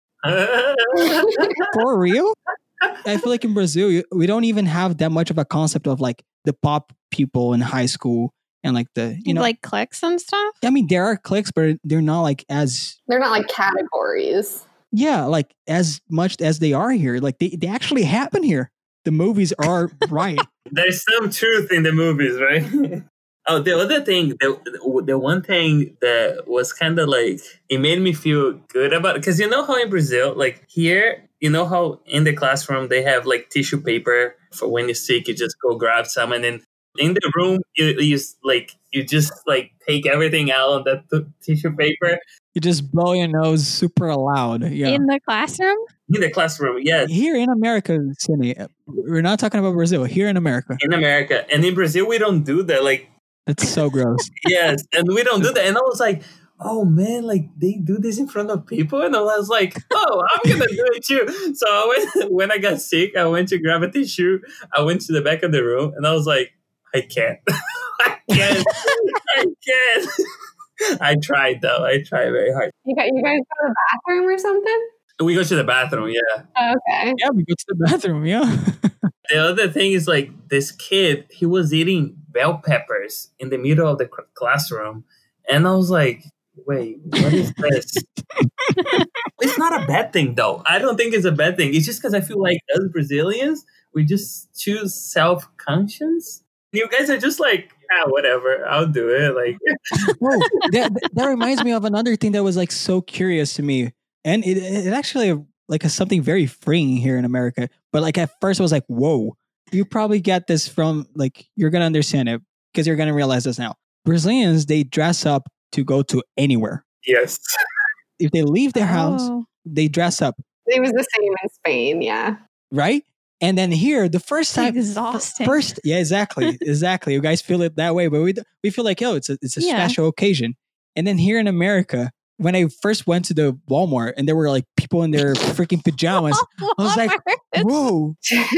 for real? I feel like in Brazil, we don't even have that much of a concept of like the pop people in high school and like the, you know,
like clicks and stuff.
I mean, there are cliques, but they're not like as,
they're not like categories.
yeah, like as much as they are here. Like they, they actually happen here. The movies are right.
There's some truth in the movies, right? Oh, the other thing, the, the one thing that was kind of like, it made me feel good about it. Because you know how in Brazil, like here, you know how in the classroom they have like tissue paper for when you're sick, you just go grab some. And then in the room, you, you just like, you just like take everything out on that t- tissue paper.
You just blow your nose super loud. Yeah.
In the classroom?
In the classroom, yes.
Here in America, Cindy, we're not talking about Brazil. Here in America.
In America. And in Brazil, we don't do that. Like,
That's so gross.
yes. And we don't do that. And I was like, oh man, like they do this in front of people. And I was like, oh, I'm going to do it too. So I went, when I got sick, I went to grab a tissue. I went to the back of the room and I was like, I can't. I can't. I can't. I tried though. I tried very hard.
You got you guys go to the bathroom or something?
We go to the bathroom, yeah.
Oh, okay.
Yeah, we go to the bathroom. Yeah.
The other thing is like this kid, he was eating bell peppers in the middle of the cl- classroom. And I was like, wait, what is this? It's not a bad thing though. I don't think it's a bad thing. It's just because I feel like as Brazilians, we just choose self-conscious. You guys are just like, ah, whatever, I'll do it. Like,
Whoa, that, that reminds me of another thing that was like so curious to me. And it, it actually like is something very freeing here in America. But like at first I was like, whoa, you probably get this from like, you're going to understand it because you're going to realize this now. Brazilians, they dress up to go to anywhere.
yes.
If they leave their house,
Oh.
they dress up,
It was the same in Spain, yeah.
right? And then here, the first time,
Exhausting.
first, yeah, exactly, exactly. You guys feel it that way, but we we feel like, oh, it's a it's a
Yeah.
special occasion. And then here in America, when I first went to the Walmart and there were like people in their freaking pajamas, I was like, whoa,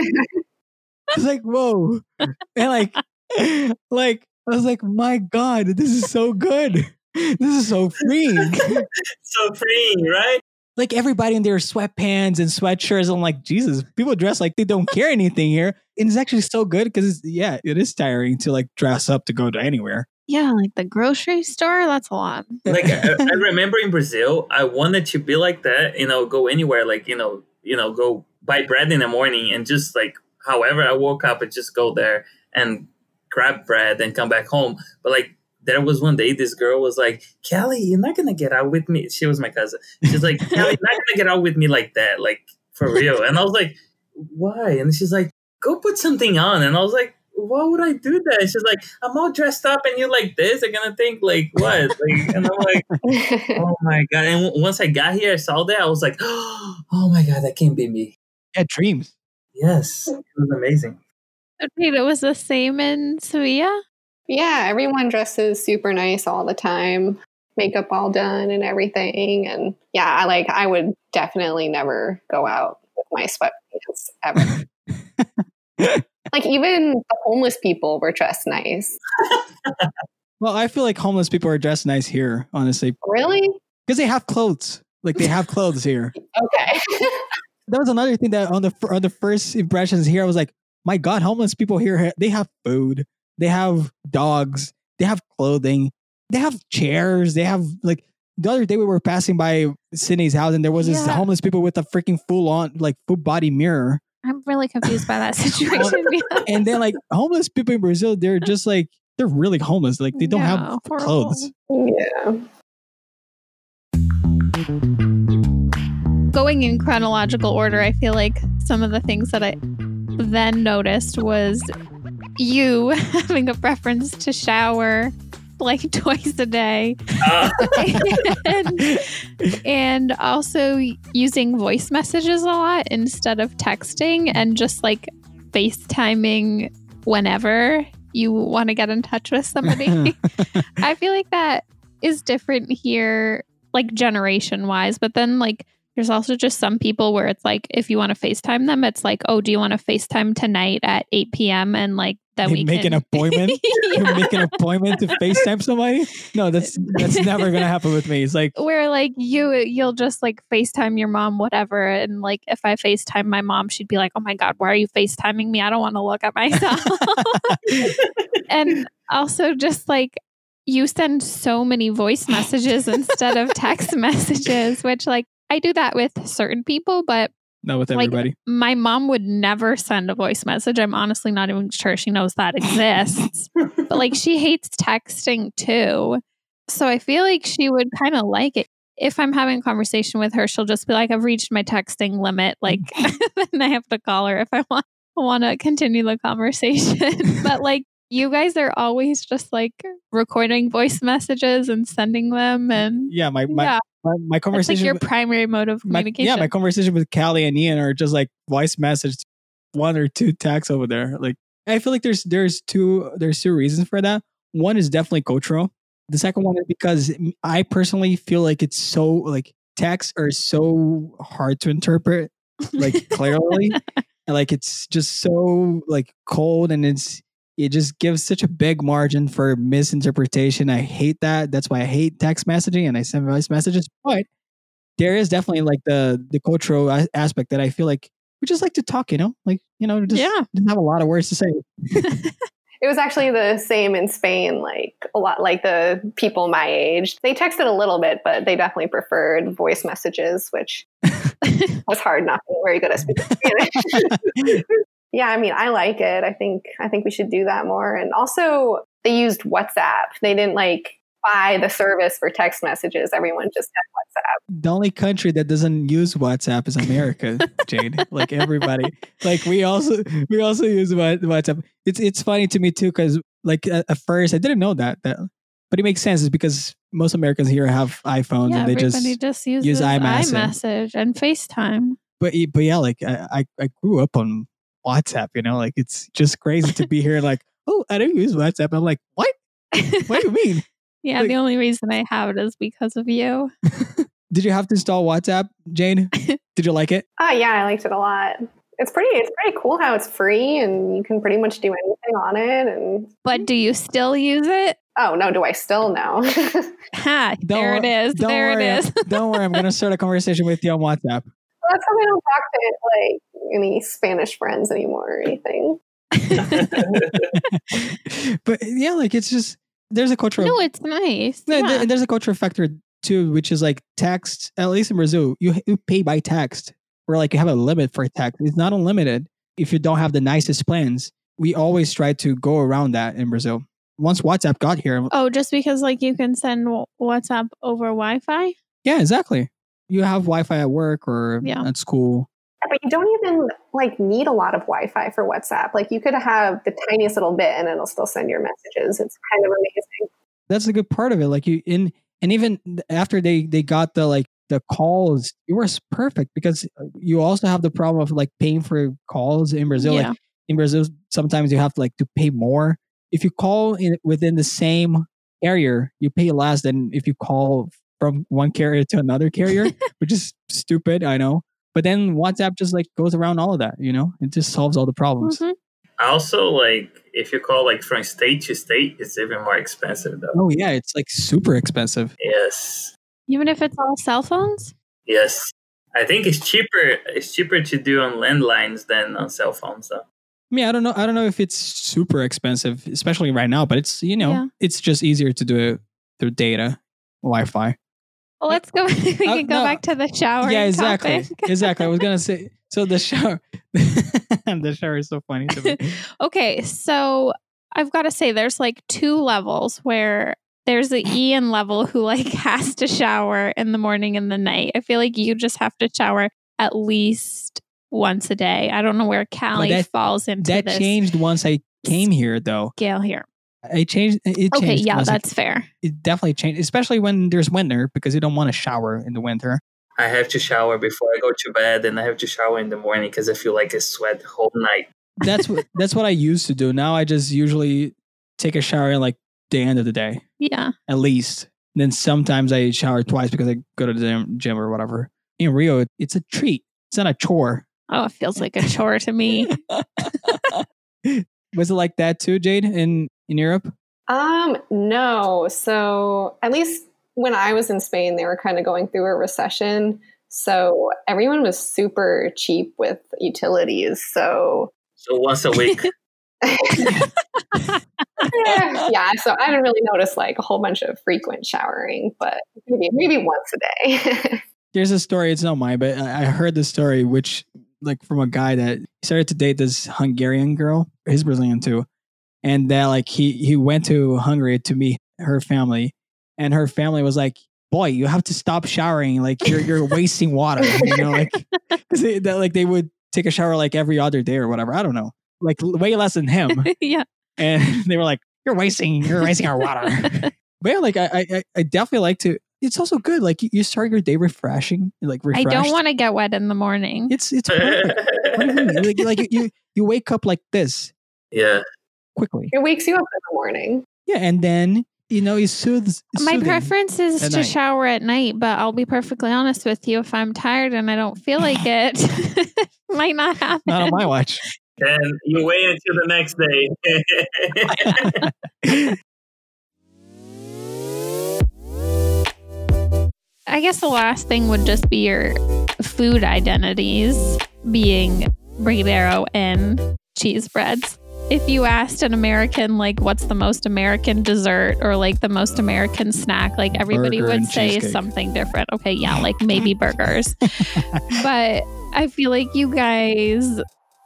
I was like, whoa, and like, like I was like, my God, this is so good. This is so freeing.
So freeing, right?
Like everybody in their sweatpants and sweatshirts. I'm like, Jesus, people dress like they don't care anything here. And it's actually so good because, yeah, it is tiring to like dress up to go to anywhere.
Yeah, like the grocery store. That's a lot.
Like I, I remember in Brazil, I wanted to be like that. You know, go anywhere. Like you know, you know, go buy bread in the morning and just like however I woke up and just go there and grab bread and come back home. But like. There was one day this girl was like, Kelly, you're not going to get out with me. She was my cousin. She's like, Kelly, you're not going to get out with me like that, like for real. And I was like, why? And she's like, go put something on. And I was like, why would I do that? And she's like, I'm all dressed up and you're like this. They're going to think like what? Like, and I'm like, oh my God. And w- once I got here, I saw that. I was like, oh my God, that can't be me.
Yeah, dreams.
Yes, it was amazing.
Wait, it was the same in Sevilla?
Yeah, everyone dresses super nice all the time, makeup all done and everything. And yeah, I like I would definitely never go out with my sweatpants ever. Like even the homeless people were dressed nice.
Well, I feel like homeless people are dressed nice here, honestly.
Really?
Because they have clothes. Like they have clothes here.
Okay.
That was another thing that on the on the first impressions here, I was like, my God, homeless people here, they have food. They have dogs. They have clothing. They have chairs. They have like the other day we were passing by Sydney's house and there was this
Yeah.
homeless people with a freaking full on like full body mirror.
I'm really confused by that situation.
And then like homeless people in Brazil, they're just like, they're really homeless. Like they don't
Yeah,
have
horrible.
clothes.
Yeah.
Going in chronological order, I feel like some of the things that I then noticed was you having a preference to shower like twice a day.
Uh,
and, and also using voice messages a lot instead of texting and just like FaceTiming whenever you want to get in touch with somebody. I feel like that is different here, like generation wise, but then like there's also just some people where it's like if you want to FaceTime them, it's like, oh, do you want to FaceTime tonight at eight p.m. and like then
You
we
make
can
an appointment. You
Yeah.
make an appointment to FaceTime somebody. No, that's that's never gonna happen with me. It's like
Where like you you'll just like FaceTime your mom, whatever. And like if I FaceTime my mom, she'd be like, oh my God, why are you FaceTiming me? I don't want to look at myself. And also just like you send so many voice messages instead of text messages, which like I do that with certain people, but
not with
like
everybody.
my mom would never send a voice message. I'm honestly not even sure she knows that exists. But like she hates texting too. So I feel like she would kind of like it. If I'm having a conversation with her, she'll just be like, I've reached my texting limit. Like then I have to call her if I want want to continue the conversation. But like you guys are always just like recording voice messages and sending them and
Yeah, my my
yeah,
my, my
that's like
conversation.
your
with-
primary mode of
my,
communication.
yeah, my conversation with Callie and Ian are just like voice message, one or two texts over there. Like I feel like there's there's two there's two reasons for that. One is definitely cultural. The second one is because I personally feel like it's so like texts are so hard to interpret like clearly. And like it's just so like cold and it's it just gives such a big margin for misinterpretation. I hate that. That's why I hate text messaging and I send voice messages. But there is definitely like the the cultural a- aspect that I feel like we just like to talk, you know, like you know, just,
Yeah.
just have a lot of words to say.
It was actually the same in Spain, like a lot like the people my age. They texted a little bit, but they definitely preferred voice messages, which was hard not being very good at speaking Spanish. Yeah, I mean, I like it. I think I think we should do that more. And also they used WhatsApp. They didn't like buy the service for text messages. Everyone just had WhatsApp.
The only country that doesn't use WhatsApp is America, Jade. Like everybody, like we also we also use Wha- WhatsApp. It's it's funny to me too because like at, at first I didn't know that that, but it makes sense. It's because most Americans here have iPhones
Yeah,
and they
everybody
just.
just, uses
use iMessage.
iMessage and FaceTime.
But y- but yeah, like I, I I grew up on WhatsApp. You know, like it's just crazy to be here. Like oh, I don't use WhatsApp. I'm like what? What do you mean?
Yeah,
Like-
the only reason I have it is because of you.
Did you have to install WhatsApp, Jane? Did you like it?
Oh yeah, I liked it a lot. It's pretty it's pretty cool how it's free and you can pretty much do anything on it. And
But do you still use it?
oh no, do I still know?
Ha,
Don't
there
wor-
it is.
Don't
There
worry,
it is.
don't worry. I'm gonna start a conversation with you on WhatsApp.
That's how I don't talk to like any Spanish friends anymore or anything.
But yeah, like it's just there's a cultural
No, it's nice.
Yeah,
Yeah.
th- there's a cultural factor too, which is like text. At least in Brazil, you you pay by text, where like you have a limit for text. It's not unlimited if you don't have the nicest plans. We always try to go around that in Brazil. Once WhatsApp got here,
Oh, just because like you can send w- WhatsApp over Wi-Fi?
yeah, exactly. You have Wi-Fi at work or
Yeah.
at school.
But you don't even like need a lot of Wi-Fi for WhatsApp. Like you could have the tiniest little bit and it'll still send your messages. It's kind of amazing.
That's a good part of it. Like you in and even after they they got the like the calls, it was perfect because you also have the problem of like paying for calls in Brazil.
Yeah.
Like in Brazil, sometimes you have to like to pay more. If you call in within the same carrier, you pay less than if you call from one carrier to another carrier, which is stupid. I know, But then WhatsApp just like goes around all of that, you know? It just solves all the problems.
Mhm.
Also, like if you call like from state to state, it's even more expensive though.
Oh yeah, it's like super expensive.
Yes.
Even if it's all cell phones?
Yes. I think it's cheaper it's cheaper to do on landlines than on cell phones though.
I mean, I don't know. I don't know if it's super expensive, especially right now. But it's you know,
Yeah.
it's just easier to do it through data, Wi-Fi.
Well, let's go. We
Uh,
can go
no.
back to the shower.
Yeah, exactly,
topic.
exactly. I was gonna say. So the shower, the shower is so funny to me.
Okay, so I've got to say, there's like two levels where there's the Ian level who like has to shower in the morning and the night. I feel like you just have to shower at least once a day. I don't know where Callie
that-
falls into
That
this
changed once I came here, though.
scale here.
I changed. It changed.
Okay, yeah,
once I-
that's fair.
it definitely changed, especially when there's winter because you don't want to shower in the winter.
I have to shower before I go to bed, and I have to shower in the morning because I feel like I sweat the whole night.
That's what that's what I used to do. Now I just usually take a shower in like the end of the day,
Yeah.
at least. Then sometimes I shower twice because I go to the gym, gym or whatever. In Rio, it's a treat. It's not a chore.
Oh, it feels like a chore to me.
Was it like that too, Jade, in in Europe?
Um, no. So at least when I was in Spain, they were kind of going through a recession. So everyone was super cheap with utilities. So
So once a week.
yeah, yeah, so I didn't really notice like a whole bunch of frequent showering, but maybe maybe once a day.
There's a story. It's not mine, but I I heard the story, which like from a guy that started to date this Hungarian girl. He's Brazilian too, and that like he he went to Hungary to meet her family, and her family was like, "Boy, you have to stop showering. Like you're you're wasting water." You know, like because they, that, like they would take a shower like every other day or whatever. I don't know, like l- way less than him,
Yeah.
and they were like, "You're wasting you're wasting our water." But yeah, like I I I definitely like to. It's also good. Like you- you start your day refreshing, like
I
refreshed.
don't want to get wet in the morning.
It's it's perfect. What do you mean? Like, like you you wake up like this
Yeah.
quickly.
It wakes you up in the morning.
Yeah, and then you know it soothes.
My
soothing.
preference is
at
to
night.
shower at night, but I'll be perfectly honest with you. If I'm tired and I don't feel like it, might not happen.
Not on my watch.
Then you wait until the next day.
I guess the last thing would just be your food identities, being brigadeiro and cheese breads. If you asked an American, like, what's the most American dessert or like the most American snack, like everybody
Burger
would
and
say
cheesecake.
something different. Okay, yeah, like maybe burgers. But I feel like you guys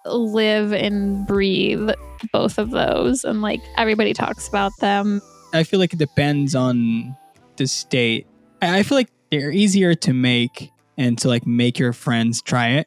live and breathe both of those, and like everybody talks about them.
I feel like it depends on the state. I I feel like they're easier to make and to like make your friends try it.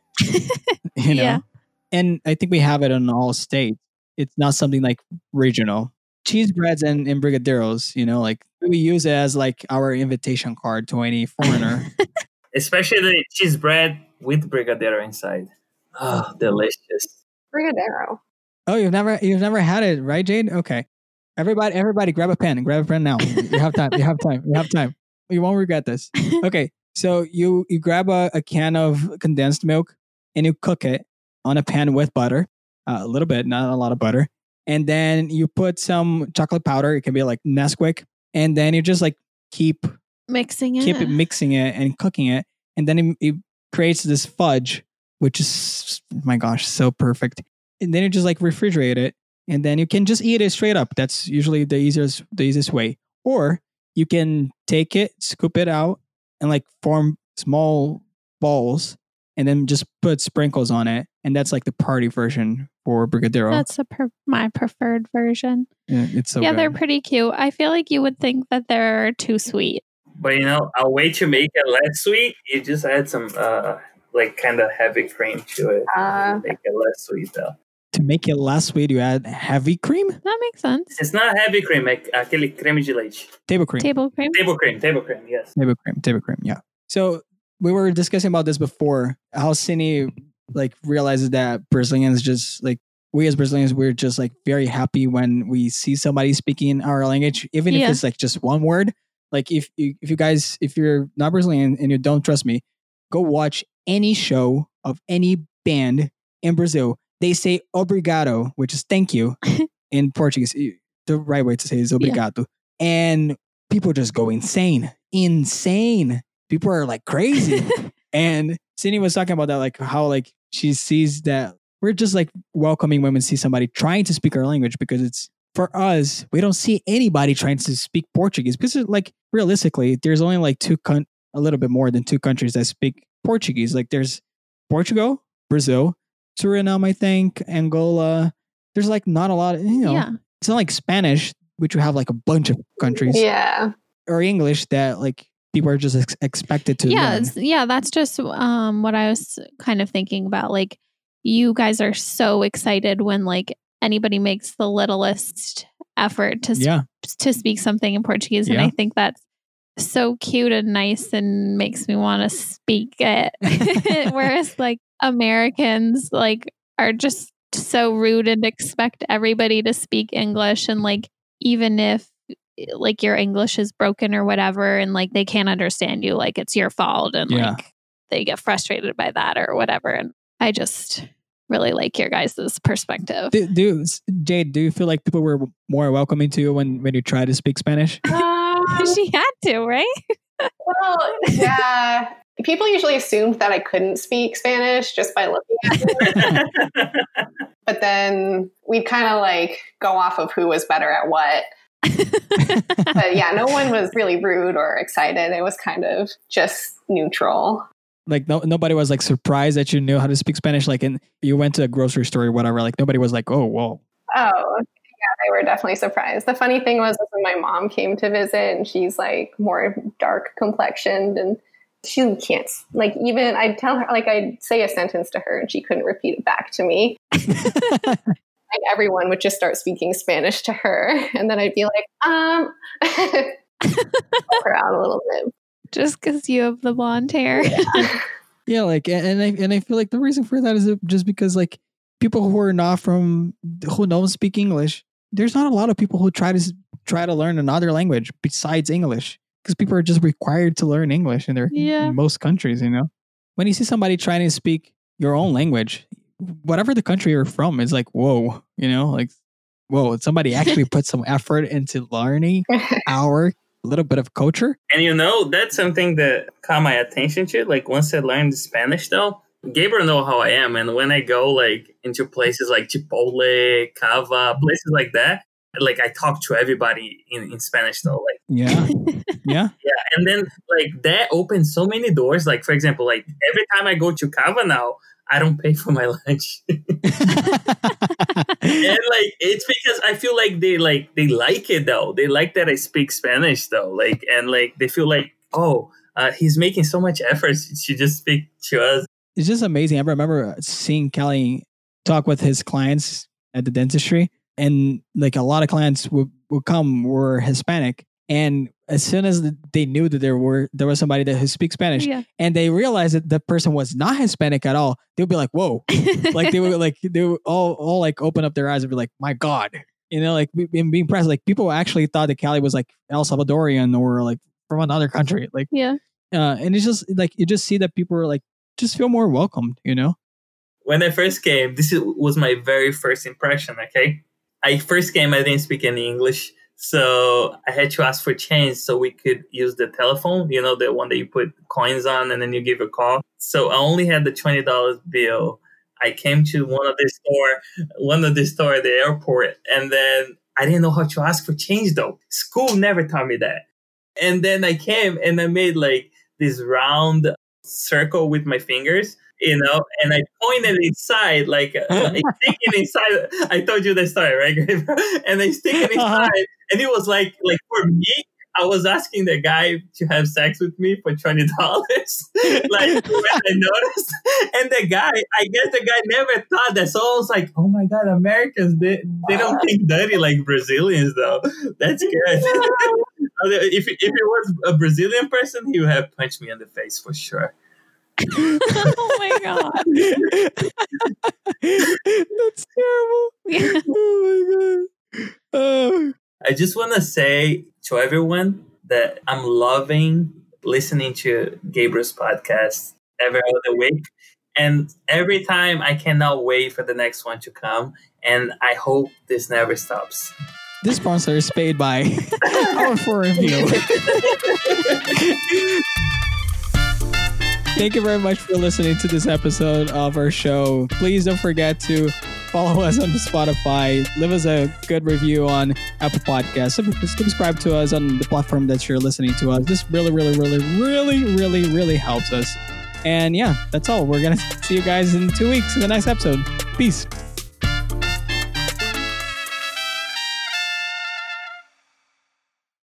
You know,
Yeah.
and I think we have it in all states. It's not something like regional. Cheese breads and, and brigadeiros, you know, like we use it as like our invitation card to any foreigner.
Especially the cheese bread with brigadeiro inside. Oh, delicious.
Brigadeiro.
Oh, you've never you've never had it, right, Jade? Okay. Everybody everybody grab a pen. Grab a pen now. You have time. You have time. You have time. You won't regret this. Okay. So you you grab a, a can of condensed milk and you cook it on a pan with butter. Uh, a little bit, not a lot of butter. And then you put some chocolate powder. It can be like Nesquik. And then you just like keep
Mixing it.
keep it mixing it and cooking it. And then it, it creates this fudge, which is, oh my gosh, so perfect. And then you just like refrigerate it. And then you can just eat it straight up. That's usually the easiest the easiest way. Or you can take it, scoop it out, and like form small balls, and then just put sprinkles on it. And that's like the party version for brigadeiro.
That's a per- my preferred version.
Yeah, it's so
yeah,
good.
they're pretty cute. I feel like you would think that they're too sweet.
But you know, a way to make it less sweet, you just add some uh like kind of heavy cream to it.
Uh,
Make it less sweet though.
To make it less sweet, you add heavy cream,
That makes sense.
It's not heavy cream, like aquele creme de leite.
table cream.
Table cream.
Table cream, table cream, yes.
Table cream, table cream, yeah. So we were discussing about this before. How Cine like realizes that Brazilians just like we as Brazilians, we're just like very happy when we see somebody speaking our language, even
Yeah.
if it's like just one word. Like if you, if you guys if you're not Brazilian and you don't trust me, go watch any show of any band in Brazil, they say obrigado, which is thank you in Portuguese. The right way to say is obrigado. Yeah. And people just go insane, insane. People are like crazy. And Sydney was talking about that, like how like she sees that we're just like welcoming women see somebody trying to speak our language, because it's for us, we don't see anybody trying to speak Portuguese, because like realistically, there's only like two, con- a little bit more than two countries that speak Portuguese. Like there's Portugal, Brazil, Suriname, I think, Angola. There's like not a lot of, you know, yeah. It's not like Spanish, which we have like a bunch of countries.
Yeah.
Or English that like people are just ex- expected to
yeah,
learn.
Yeah, that's just um, what I was kind of thinking about. Like, you guys are so excited when like anybody makes the littlest effort to
yeah.
sp- to speak something in Portuguese, and
yeah.
I think that's so cute and nice and makes me want to speak it. Whereas like Americans like are just so rude and expect everybody to speak English, and like even if like your English is broken or whatever and like they can't understand you, like it's your fault, and
yeah.
like they get frustrated by that or whatever. And I just really like your guys' perspective.
Do, do Jade, do you feel like people were more welcoming to you when, when you try to speak Spanish?
Um,
she had to, right?
Well, yeah. People usually assumed that I couldn't speak Spanish just by looking at me. But then we'd kind of like go off of who was better at what. But yeah, no one was really rude or excited. It was kind of just neutral.
Like no, nobody was like surprised that you knew how to speak Spanish. Like, and you went to a grocery store or whatever. Like nobody was like, "Oh, whoa."
Oh, yeah, they were definitely surprised. The funny thing was when my mom came to visit, and she's like more dark complexioned, and she can't like even I'd tell her like I'd say a sentence to her, and she couldn't repeat it back to me. And everyone would just start speaking Spanish to her, and then I'd be like, um, help her out a little bit.
Just because you have the blonde hair.
Yeah.
Yeah, like, and I and I feel like the reason for that is just because like people who are not from who don't speak English, there's not a lot of people who try to try to learn another language besides English, because people are just required to learn English in their
yeah.
in most countries. You know, when you see somebody trying to speak your own language, whatever the country you're from, is like, whoa, you know, like, whoa, somebody actually put some effort into learning our little bit of culture.
And you know, that's something that caught my attention to. Like once I learned Spanish though, Gabriel know how I am. And when I go like into places like Chipotle, Cava, places like that, like I talk to everybody in, in Spanish though. Like
yeah. Yeah.
Yeah. And then like that opens so many doors. Like for example, like every time I go to Cava now, I don't pay for my lunch. And like it's because I feel like they like they like it though. They like that I speak Spanish though. Like and like they feel like, oh, uh, he's making so much effort to just speak to us.
It's just amazing. I remember seeing Kelly talk with his clients at the dentistry, and like a lot of clients would, would come were Hispanic. And as soon as they knew that there were there was somebody that who speaks Spanish,
yeah.
and they realized that the person was not Hispanic at all, they would be like, "Whoa!" Like they would like they would all all like open up their eyes and be like, "My God!" You know, like being being impressed. Like people actually thought that Cali was like El Salvadorian or like from another country. Like
yeah,
uh, and it's just like you just see that people are like just feel more welcomed. You know,
when I first came, this was my very first impression. Okay, I first came, I didn't speak any English. So I had to ask for change so we could use the telephone, you know, the one that you put coins on and then you give a call. So I only had the twenty dollars bill. I came to one of the store, one of the store at the airport, and then I didn't know how to ask for change though. School never taught me that. And then I came and I made like this round circle with my fingers, you know, and I pointed inside, like I stick it inside. I told you the story, right? And I stick it inside, and it was like, like for me, I was asking the guy to have sex with me for twenty dollars. Like when I noticed, and the guy, I guess the guy never thought that. So I was like, oh my God, Americans, they they don't think dirty like Brazilians, though. That's good. if if it was a Brazilian person, he would have punched me in the face for sure.
Oh my God.
That's terrible.
Yeah.
Oh my God. Oh.
I just want to say to everyone that I'm loving listening to Gabriel's podcast every other week. And every time I cannot wait for the next one to come. And I hope this never stops.
This sponsor is paid by our for review. Thank you very much for listening to this episode of our show. Please don't forget to follow us on Spotify. Leave us a good review on Apple Podcasts. Subscribe to us on the platform that you're listening to us. This really, really, really, really, really, really helps us. And yeah, that's all. We're going to see you guys in two weeks in the next episode. Peace.